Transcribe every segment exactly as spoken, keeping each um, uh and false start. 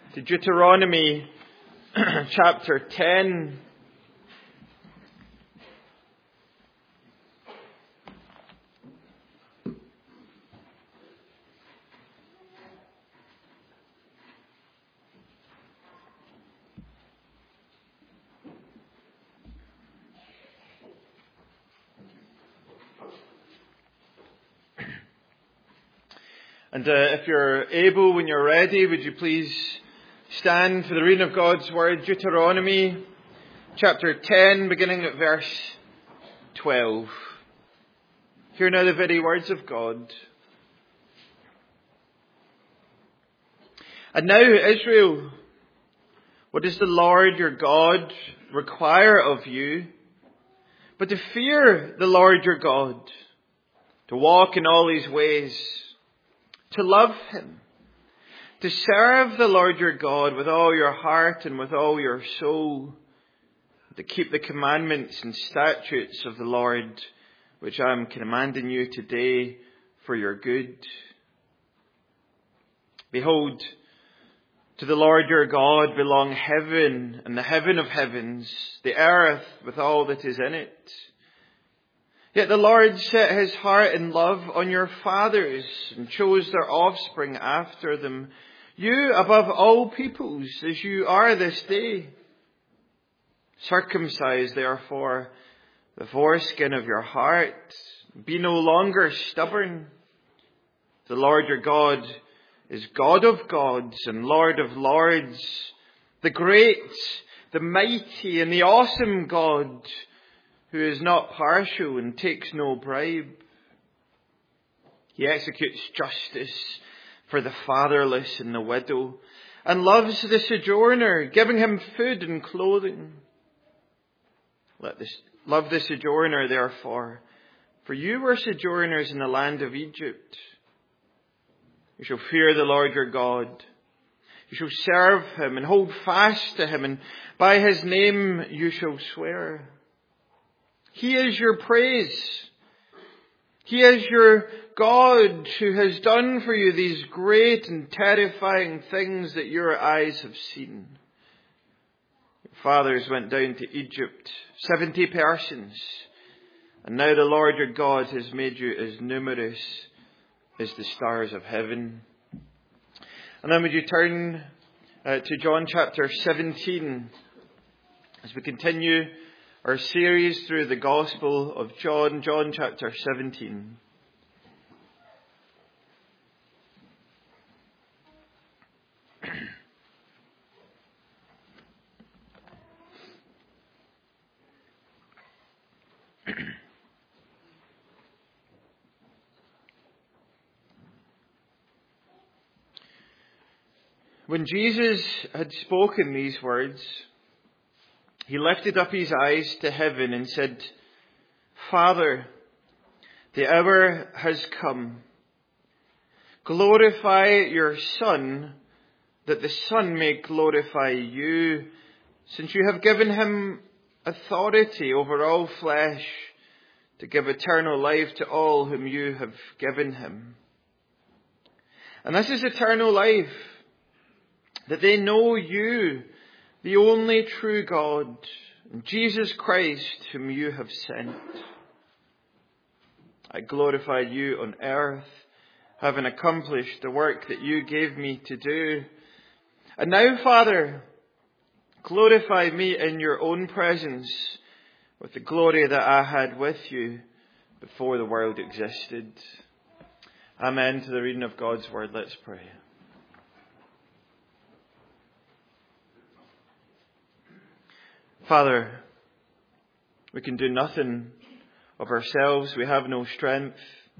to Deuteronomy chapter ten. And uh, if you're able, when you're ready, would you please stand for the reading of God's Word, Deuteronomy chapter ten, beginning at verse twelve. Hear now the very words of God. And now, Israel, what does the Lord your God require of you? But to fear the Lord your God, to walk in all his ways, to love him, to serve the Lord your God with all your heart and with all your soul, to keep the commandments and statutes of the Lord, which I am commanding you today for your good. Behold, to the Lord your God belong heaven and the heaven of heavens, the earth with all that is in it. Yet the Lord set his heart in love on your fathers and chose their offspring after them, you above all peoples, as you are this day. Circumcise, therefore, the foreskin of your heart. Be no longer stubborn. The Lord your God is God of gods and Lord of lords, the great, the mighty, and the awesome God, who is not partial and takes no bribe. He executes justice for the fatherless and the widow, and loves the sojourner, giving him food and clothing. Let this, love the sojourner, therefore, for you were sojourners in the land of Egypt. You shall fear the Lord your God. You shall serve him and hold fast to him, and by his name you shall swear. He is your praise. He is your God who has done for you these great and terrifying things that your eyes have seen. Your fathers went down to Egypt, seventy persons, and now the Lord your God has made you as numerous as the stars of heaven. And then would you turn uh, to John chapter seventeen as we continue our series through the Gospel of John, John chapter seventeen. When Jesus had spoken these words, he lifted up his eyes to heaven and said, Father, the hour has come. Glorify your Son, that the Son may glorify you, since you have given him authority over all flesh to give eternal life to all whom you have given him. And this is eternal life, that they know you, the only true God, Jesus Christ, whom you have sent. I glorified you on earth, having accomplished the work that you gave me to do. And now, Father, glorify me in your own presence with the glory that I had with you before the world existed. Amen to the reading of God's word. Let's pray. Father, we can do nothing of ourselves. We have no strength.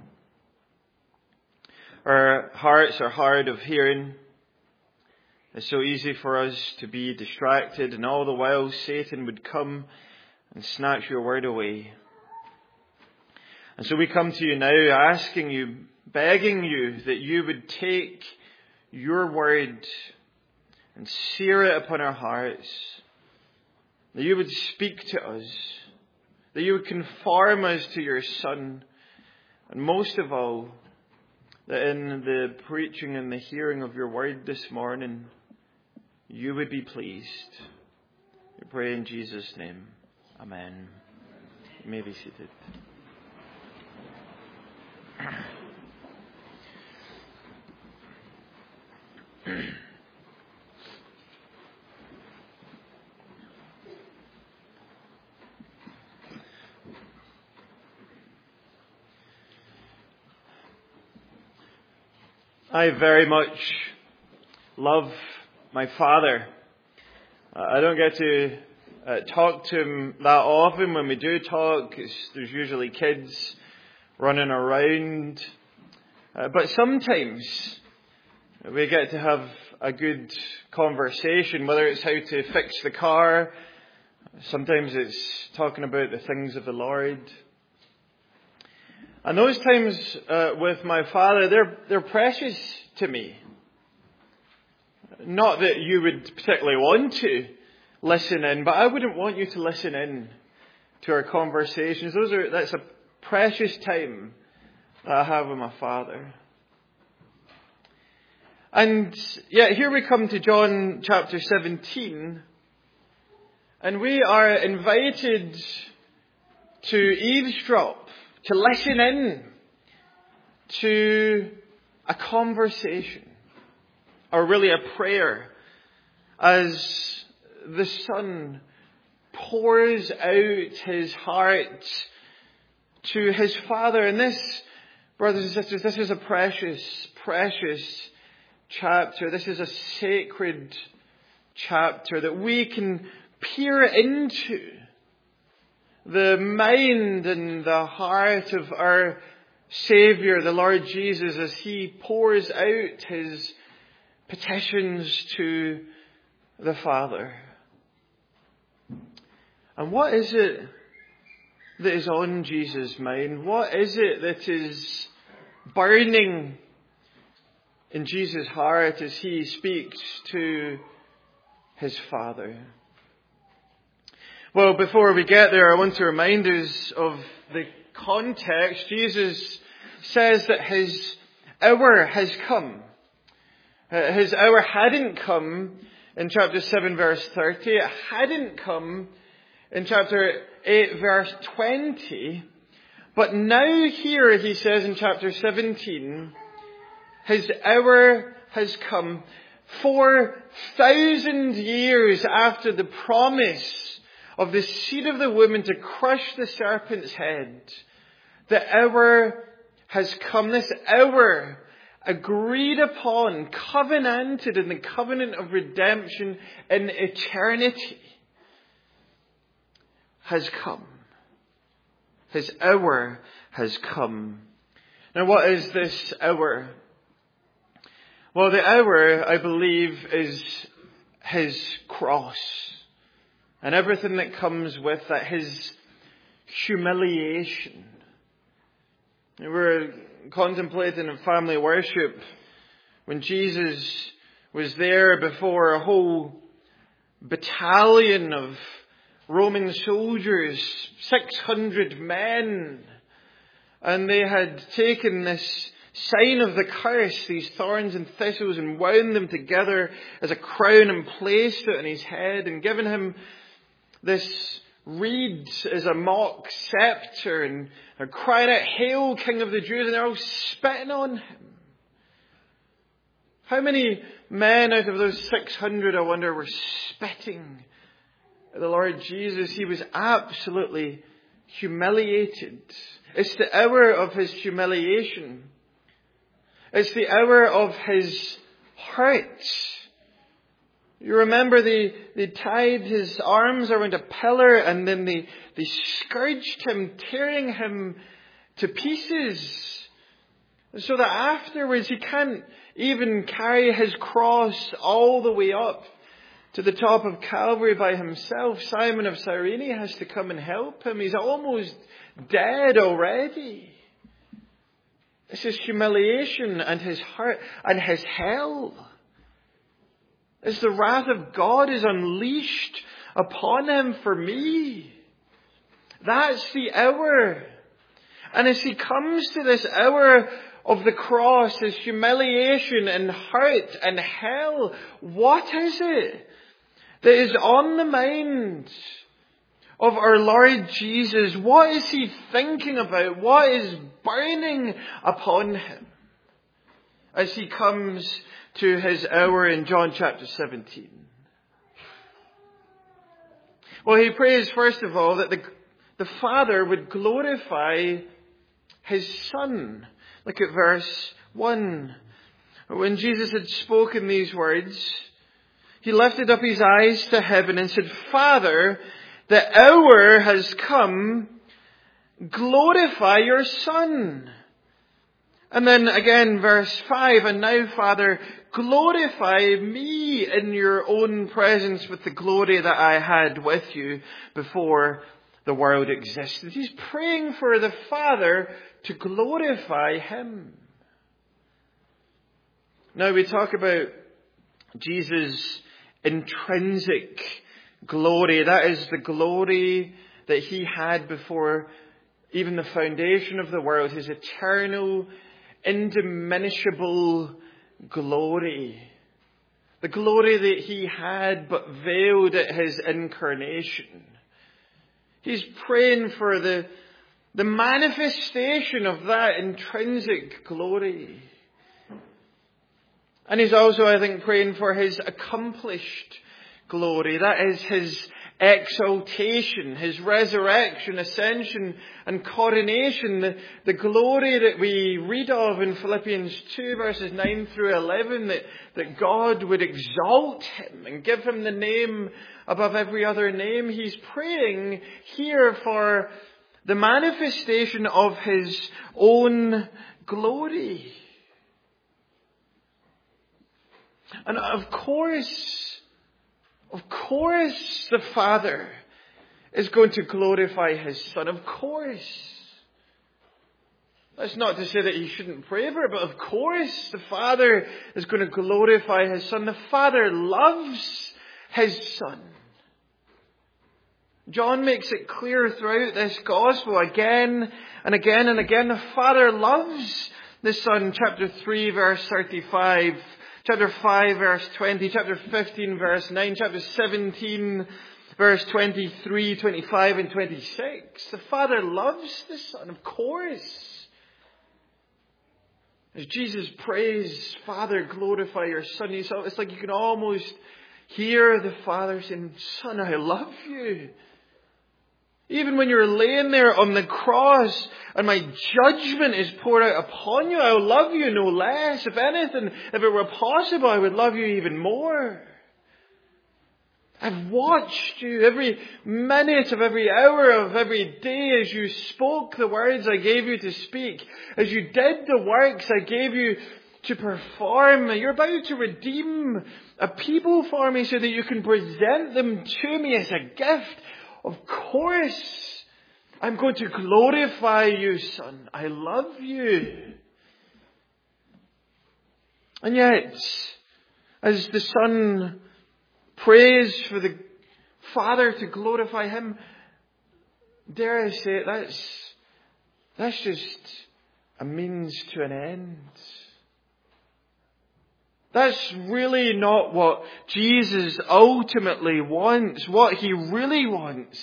Our hearts are hard of hearing. It's so easy for us to be distracted, and all the while Satan would come and snatch your word away. And so we come to you now asking you, begging you that you would take your word and sear it upon our hearts. That you would speak to us, that you would conform us to your Son, and most of all, that in the preaching and the hearing of your word this morning, you would be pleased. We pray in Jesus' name. Amen. You may be seated. I very much love my father. Uh, I don't get to uh, talk to him that often. When we do talk, it's, there's usually kids running around. Uh, but sometimes we get to have a good conversation, whether it's how to fix the car. Sometimes it's talking about the things of the Lord. And those times uh, with my father, they're they're precious to me. Not that you would particularly want to listen in, but I wouldn't want you to listen in to our conversations. Those are that's a precious time that I have with my father. And yet here we come to John chapter seventeen, and we are invited to eavesdrop, to listen in to a conversation, or really a prayer, as the Son pours out his heart to his Father. And this, brothers and sisters, this is a precious, precious chapter. This is a sacred chapter that we can peer into the mind and the heart of our Saviour, the Lord Jesus, as he pours out his petitions to the Father. And what is it that is on Jesus' mind? What is it that is burning in Jesus' heart as he speaks to his Father? Well, before we get there, I want to remind us of the context. Jesus says that his hour has come. Uh, his hour hadn't come in chapter seven, verse thirty. It hadn't come in chapter eight, verse twenty. But now here, he says in chapter seventeen, his hour has come. Four thousand years after the promise of the seed of the woman to crush the serpent's head, the hour has come. This hour, agreed upon, covenanted in the covenant of redemption in eternity, has come. His hour has come. Now, what is this hour? Well, the hour, I believe, is his cross. And everything that comes with that, his humiliation. We were contemplating in family worship when Jesus was there before a whole battalion of Roman soldiers, six hundred men. And they had taken this sign of the curse, these thorns and thistles, and wound them together as a crown and placed it on his head and given him this reed as a mock scepter, and they're crying out, "Hail, King of the Jews," and they're all spitting on him. How many men out of those six hundred, I wonder, were spitting at the Lord Jesus? He was absolutely humiliated. It's the hour of his humiliation. It's the hour of his hurt. You remember they, they tied his arms around a pillar and then they, they scourged him, tearing him to pieces. So that afterwards he can't even carry his cross all the way up to the top of Calvary by himself. Simon of Cyrene has to come and help him. He's almost dead already. This is humiliation and his hurt and his hell. As the wrath of God is unleashed upon him for me. That's the hour. And as he comes to this hour of the cross, his humiliation and hurt and hell. What is it that is on the mind of our Lord Jesus? What is he thinking about? What is burning upon him as he comes to his hour in John chapter seventeen? Well, he prays, first of all, that the, the Father would glorify his Son. Look at verse one. When Jesus had spoken these words, he lifted up his eyes to heaven and said, Father, the hour has come. Glorify your Son. And then again, verse five, and now, Father, glorify me in your own presence with the glory that I had with you before the world existed. He's praying for the Father to glorify him. Now we talk about Jesus' intrinsic glory. That is the glory that he had before even the foundation of the world. His eternal, indiminishable glory. The glory that he had but veiled at his incarnation. He's praying for the, the manifestation of that intrinsic glory. And he's also, I think, praying for his accomplished glory. That is his exaltation, his resurrection, ascension and coronation. The, the glory that we read of in Philippians two verses nine through eleven, that, that God would exalt him and give him the name above every other name. He's praying here for the manifestation of his own glory. And of course, Of course the Father is going to glorify his Son. Of course. That's not to say that he shouldn't pray for it, but of course the Father is going to glorify his Son. The Father loves his Son. John makes it clear throughout this Gospel again and again and again. The Father loves the Son. Chapter three verse thirty-five. Chapter five verse twenty, chapter fifteen verse nine, chapter seventeen verse twenty-three, twenty-five and twenty-six. The Father loves the Son, of course. As Jesus prays, Father, glorify your Son, it's like you can almost hear the Father saying, Son, I love you. Even when you're laying there on the cross and my judgment is poured out upon you, I will love you no less. If anything, if it were possible, I would love you even more. I've watched you every minute of every hour of every day as you spoke the words I gave you to speak, as you did the works I gave you to perform. You're about to redeem a people for me so that you can present them to me as a gift. Of course, I'm going to glorify you, Son. I love you. And yet, as the Son prays for the Father to glorify him, dare I say it, that's, that's just a means to an end. That's really not what Jesus ultimately wants. What he really wants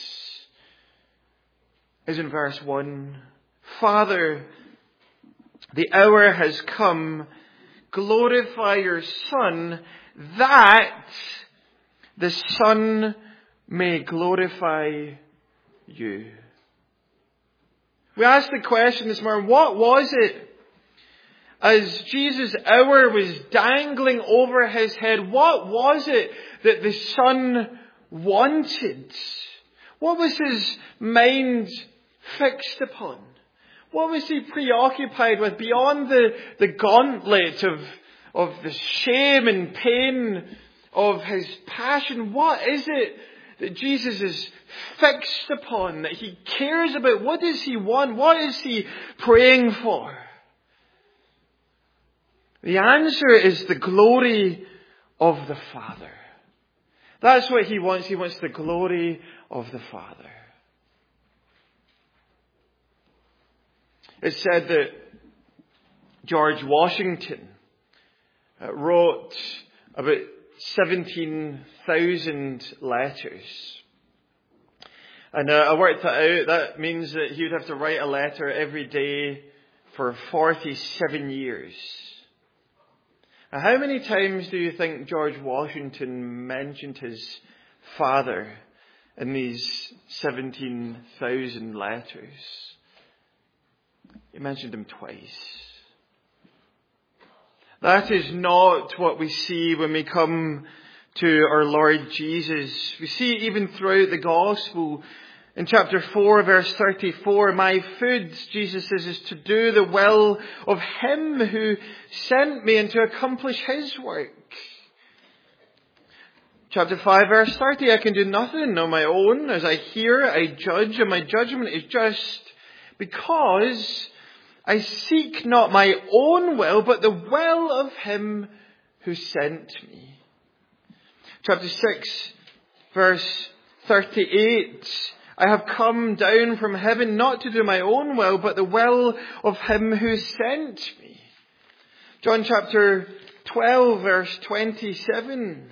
is in verse one. Father, the hour has come. Glorify your Son, that the Son may glorify you. We asked the question this morning, what was it as Jesus' hour was dangling over his head? What was it that the Son wanted? What was his mind fixed upon? What was he preoccupied with beyond the, the gauntlet of, of the shame and pain of his passion? What is it that Jesus is fixed upon, that he cares about? What does he want? What is he praying for? The answer is the glory of the Father. That's what he wants. He wants the glory of the Father. It's said that George Washington uh, wrote about seventeen thousand letters. And uh, I worked that out. That means that he would have to write a letter every day for forty-seven years. Now, how many times do you think George Washington mentioned his father in these seventeen thousand letters? He mentioned him twice. That is not what we see when we come to our Lord Jesus. We see even throughout the Gospel, in chapter four, verse thirty-four, my food, Jesus says, is to do the will of Him who sent me and to accomplish His work. Chapter five, verse thirty, I can do nothing on my own. As I hear, I judge, and my judgment is just, because I seek not my own will, but the will of Him who sent me. Chapter six, verse thirty-eight, I have come down from heaven not to do my own will, but the will of Him who sent me. John chapter twelve, verse twenty-seven.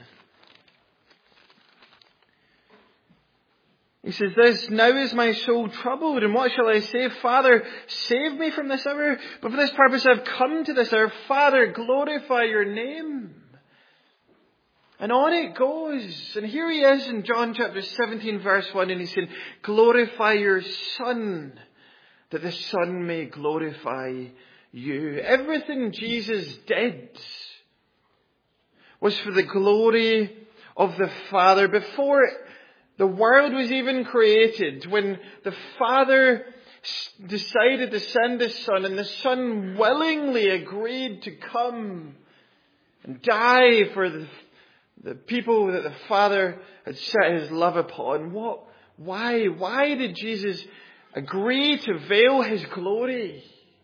He says this, now is my soul troubled, and what shall I say? Father, save me from this hour. But for this purpose I have come to this hour. Father, glorify your name. And on it goes. And here he is in John chapter seventeen, verse one, and he's saying, glorify your Son, that the Son may glorify you. Everything Jesus did was for the glory of the Father. Before the world was even created, when the Father decided to send His Son, and the Son willingly agreed to come and die for the The people that the Father had set His love upon. What? Why? Why did Jesus agree to veil His glory?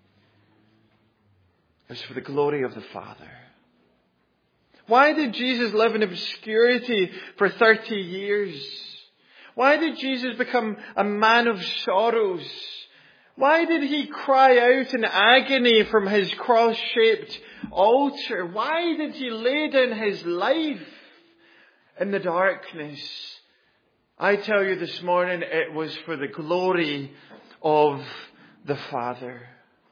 It was for the glory of the Father. Why did Jesus live in obscurity for thirty years? Why did Jesus become a man of sorrows? Why did He cry out in agony from His cross-shaped altar? Why did He lay down His life in the darkness? I tell you this morning, it was for the glory of the Father.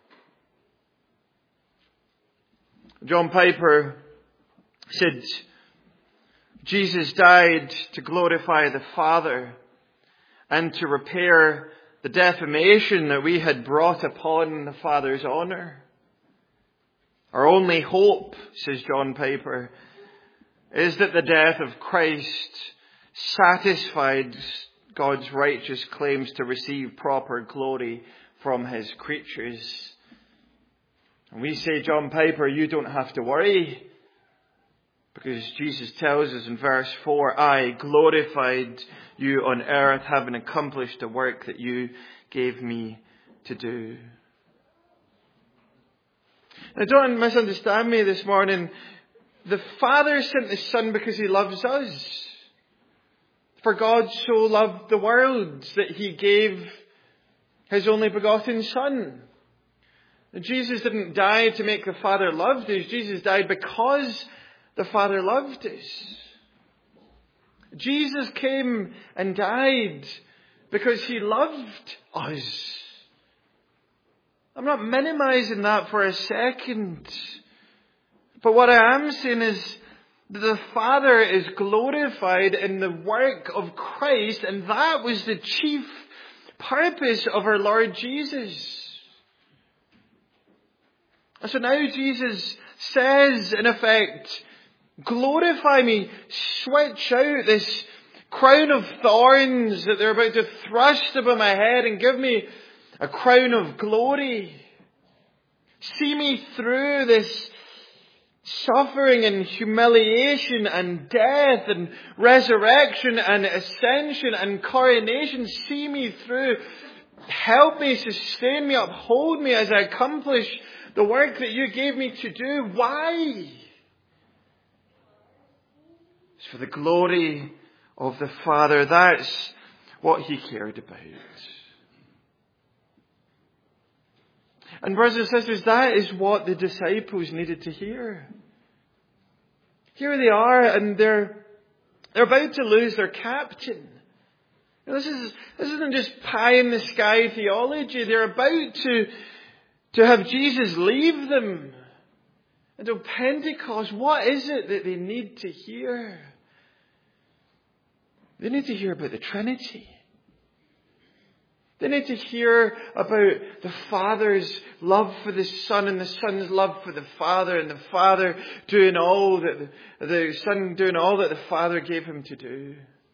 John Piper said, Jesus died to glorify the Father and to repair the defamation that we had brought upon the Father's honour. Our only hope, says John Piper, is that the death of Christ satisfied God's righteous claims to receive proper glory from His creatures. And we say, John Piper, you don't have to worry, because Jesus tells us in verse four, I glorified you on earth, having accomplished the work that you gave me to do. Now, don't misunderstand me this morning. The Father sent the Son because He loves us. For God so loved the world that He gave His only begotten Son. And Jesus didn't die to make the Father love us. Jesus died because the Father loved us. Jesus came and died because He loved us. I'm not minimizing that for a second. But what I am saying is that the Father is glorified in the work of Christ, and that was the chief purpose of our Lord Jesus. And so now Jesus says, in effect, glorify me, switch out this crown of thorns that they're about to thrust above my head and give me a crown of glory. See me through this suffering and humiliation and death and resurrection and ascension and coronation. See me through. Help me, sustain me, uphold me as I accomplish the work that you gave me to do. Why? It's for the glory of the Father. That's what He cared about. And brothers and sisters, that is what the disciples needed to hear. Here they are, and they're, they're about to lose their captain. This is, this isn't just pie in the sky theology. They're about to, to have Jesus leave them. And on Pentecost, what is it that they need to hear? They need to hear about the Trinity. They need to hear about the Father's love for the Son and the Son's love for the Father, and the Father doing all that the, the Son doing all that the Father gave him to do.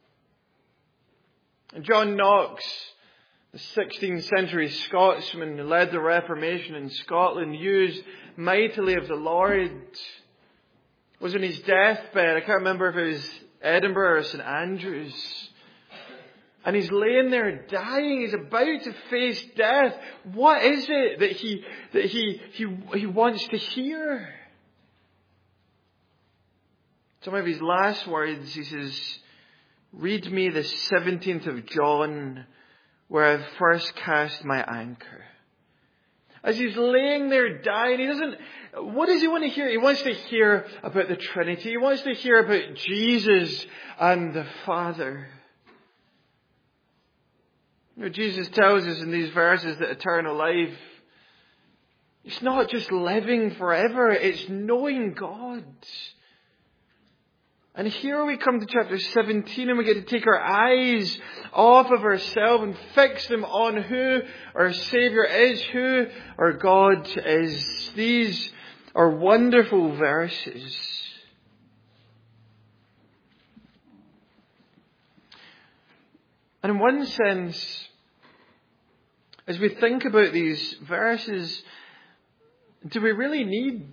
And John Knox, the sixteenth century Scotsman who led the Reformation in Scotland, used mightily of the Lord, was on his deathbed. I can't remember if it was Edinburgh or St Andrews. And he's laying there dying. He's about to face death. What is it that he that he he he wants to hear? Some of his last words, he says, "Read me the seventeenth of John, where I first cast my anchor." As he's laying there dying, he doesn't, what does he want to hear? He wants to hear about the Trinity. He wants to hear about Jesus and the Father. You know, Jesus tells us in these verses that eternal life, it's not just living forever, it's knowing God. And here we come to chapter seventeen, and we get to take our eyes off of ourselves and fix them on who our Saviour is, who our God is. These are wonderful verses. And in one sense, as we think about these verses, do we really need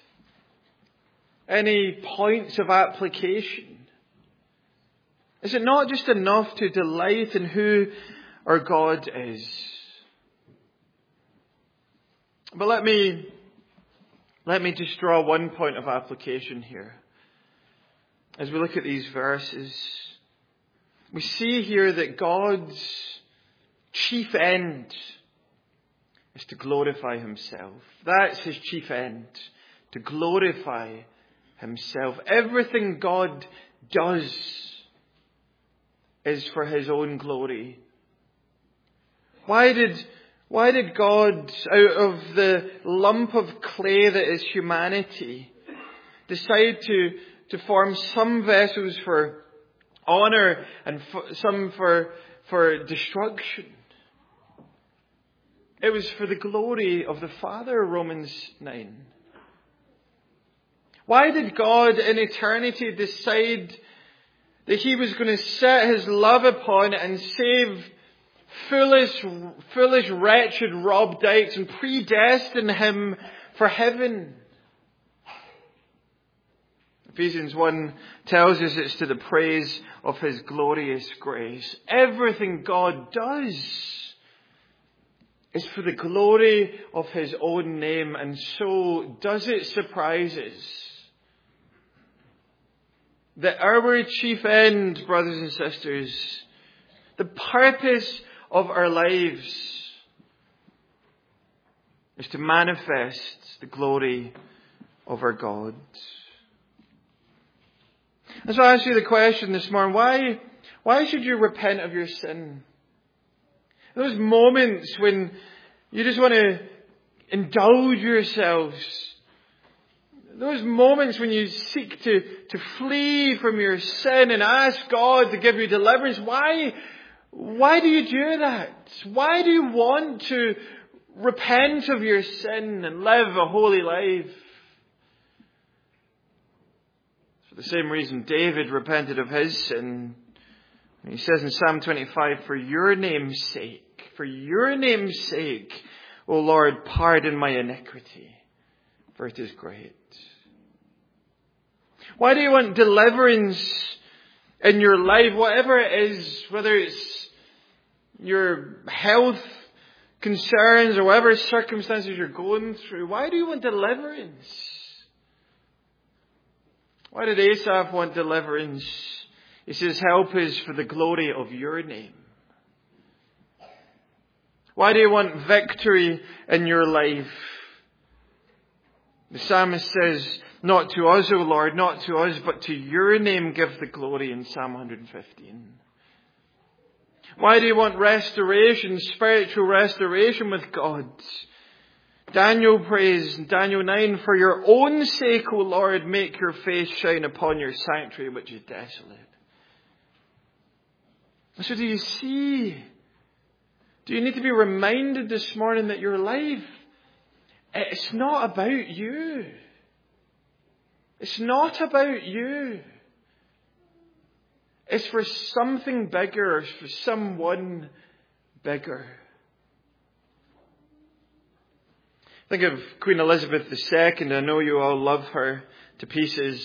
any points of application? Is it not just enough to delight in who our God is? But let me, let me just draw one point of application here. As we look at these verses, we see here that God's chief end is to glorify himself. That's his chief end, to glorify himself. Everything God does is for his own glory. Why did, why did God, out of the lump of clay that is humanity, decide to, to form some vessels for honor and for, some for, for destruction? It was for the glory of the Father, Romans nine. Why did God in eternity decide that he was going to set his love upon and save foolish, foolish, wretched Rob Dykes and predestine him for heaven? Ephesians one tells us it's to the praise of his glorious grace. Everything God does is for the glory of his own name. And so does it surprise us that our chief end, brothers and sisters, the purpose of our lives, is to manifest the glory of our God. And so I ask you the question this morning, why, why should you repent of your sin? Those moments when you just want to indulge yourselves. Those moments when you seek to, to flee from your sin and ask God to give you deliverance. Why, why do you do that? Why do you want to repent of your sin and live a holy life? For the same reason David repented of his sin. He says in Psalm twenty-five, for your name's sake, for your name's sake, O Lord, pardon my iniquity, for it is great. Why do you want deliverance in your life, whatever it is, whether it's your health concerns or whatever circumstances you're going through? Why do you want deliverance? Why did Asaph want deliverance? He says, help is for the glory of your name. Why do you want victory in your life? The psalmist says, not to us, O Lord, not to us, but to your name give the glory in Psalm one fifteen. Why do you want restoration, spiritual restoration with God? Daniel prays in Daniel nine, for your own sake, O Lord, make your face shine upon your sanctuary, which is desolate. So do you see? Do you need to be reminded this morning that your life, it's not about you. It's not about you. It's for something bigger, it's for someone bigger. Think of Queen Elizabeth the Second. I know you all love her to pieces.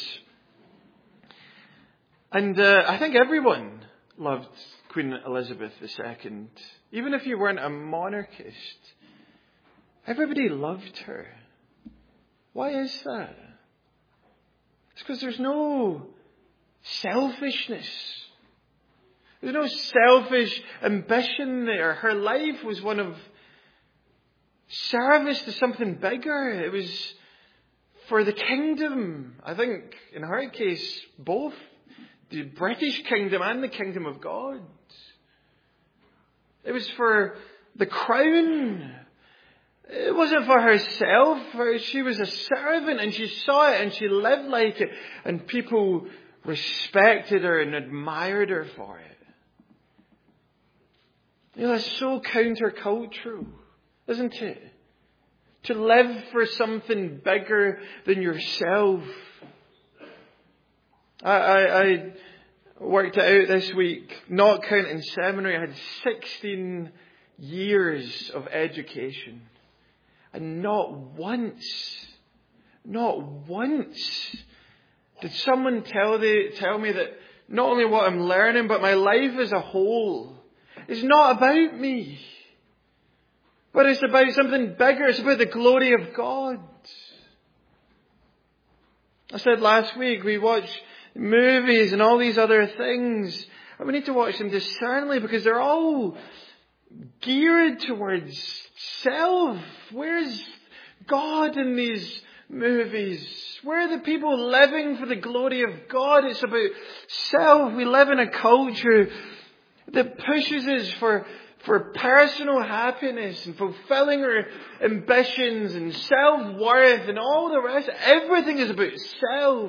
And uh, I think everyone loved Queen Elizabeth the Second. Even if you weren't a monarchist, everybody loved her. Why is that? It's because there's no selfishness. There's no selfish ambition there. Her life was one of service to something bigger. It was for the kingdom. I think in her case, both the British kingdom and the kingdom of God. It was for the crown. It wasn't for herself. She was a servant and she saw it and she lived like it. And people respected her and admired her for it. You know, that's so countercultural, isn't it? To live for something bigger than yourself. I, I, I worked it out this week. Not counting seminary, I had sixteen years of education. And not once, not once did someone tell, the, tell me that not only what I'm learning, but my life as a whole is not about me. But it's about something bigger. It's about the glory of God. I said last week, we watch movies and all these other things. And we need to watch them discerningly because they're all geared towards self. Where's God in these movies? Where are the people living for the glory of God? It's about self. We live in a culture that pushes us for, for personal happiness and fulfilling our ambitions and self-worth and all the rest. Everything is about self.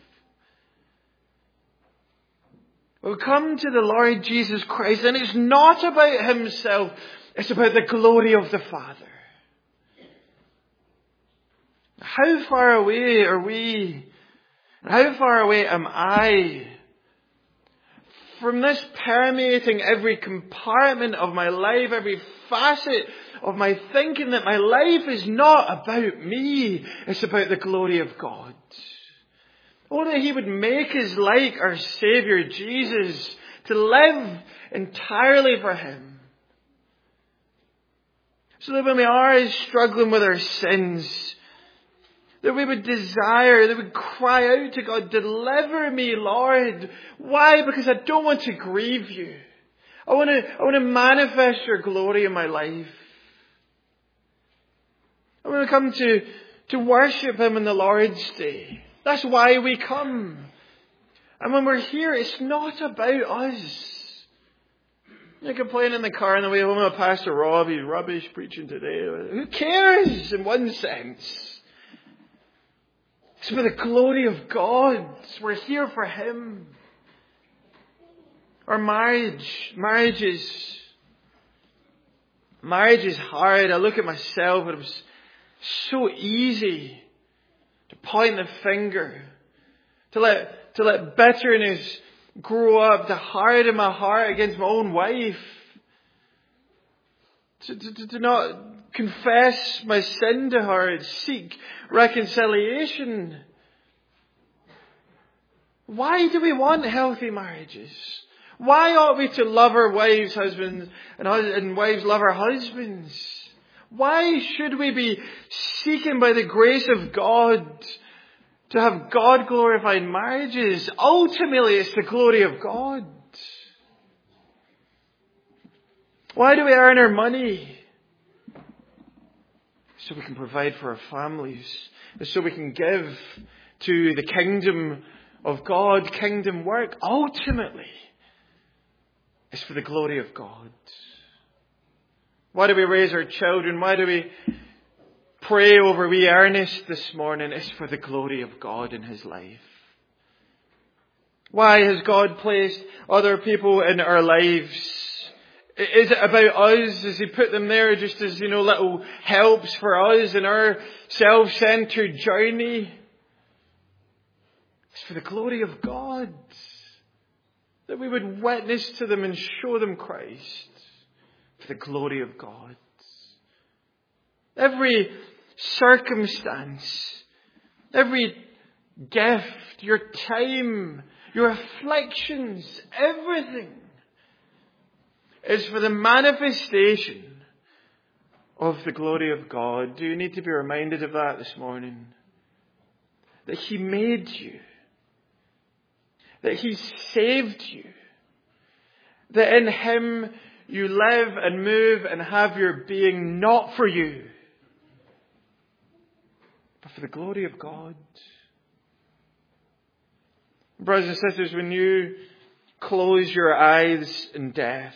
We come to the Lord Jesus Christ and it's not about himself. It's about the glory of the Father. How far away are we? How far away am I from this permeating every compartment of my life, every facet of my thinking, that my life is not about me, it's about the glory of God. Oh, that he would make us like our Saviour Jesus, to live entirely for him. So that when we are struggling with our sins, that we would desire, that we would cry out to God, deliver me, Lord. Why? Because I don't want to grieve you. I want to, I want to manifest your glory in my life. I want to come to, to worship him on the Lord's Day. That's why we come. And when we're here, it's not about us. You complain in the car on the way home about Pastor Rob, he's rubbish preaching today. Who cares in one sense? It's for the glory of God. We're here for him. Our marriage, marriage is, marriage is hard. I look at myself and it was so easy to point the finger, to let, to let bitterness grow up, to harden my heart against my own wife, to, to, to not confess my sin to her and seek reconciliation. Why do we want healthy marriages? Why ought we to love our wives, husbands, and, and wives love our husbands? Why should we be seeking by the grace of God to have God-glorified marriages? Ultimately, it's the glory of God. Why do we earn our money? so we can provide for our families, so we can give to the kingdom of God, kingdom work. Ultimately, it's for the glory of God. Why do we raise our children? Why do we pray over wee Ernest this morning? It's for the glory of God in his life. Why has God placed other people in our lives? Is it about us? Has He put them there just as, you know, little helps for us in our self-centered journey? It's for the glory of God. That we would witness to them and show them Christ. For the glory of God. Every circumstance, every gift, your time, your afflictions, everything is for the manifestation of the glory of God. Do you need to be reminded of that this morning? That He made you. That He saved you. That in Him you live and move and have your being not for you, but for the glory of God. Brothers and sisters, when you close your eyes in death,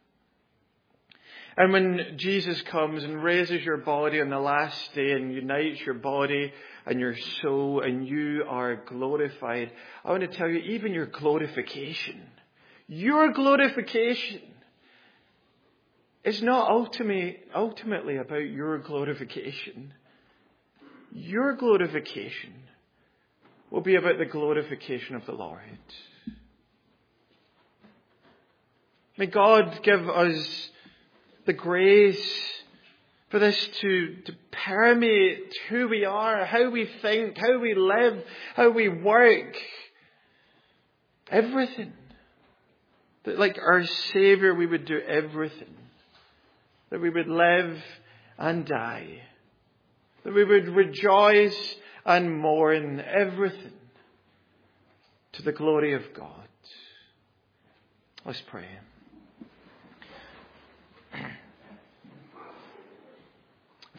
and when Jesus comes and raises your body on the last day and unites your body and your soul and you are glorified, I want to tell you, even your glorification, your glorification is not ultimately, ultimately about your glorification. Your glorification will be about the glorification of the Lord. May God give us the grace for this to, to permeate who we are, how we think, how we live, how we work. Everything. That like our Saviour, we would do everything. That we would live and die. That we would rejoice and mourn, everything to the glory of God. Let's pray.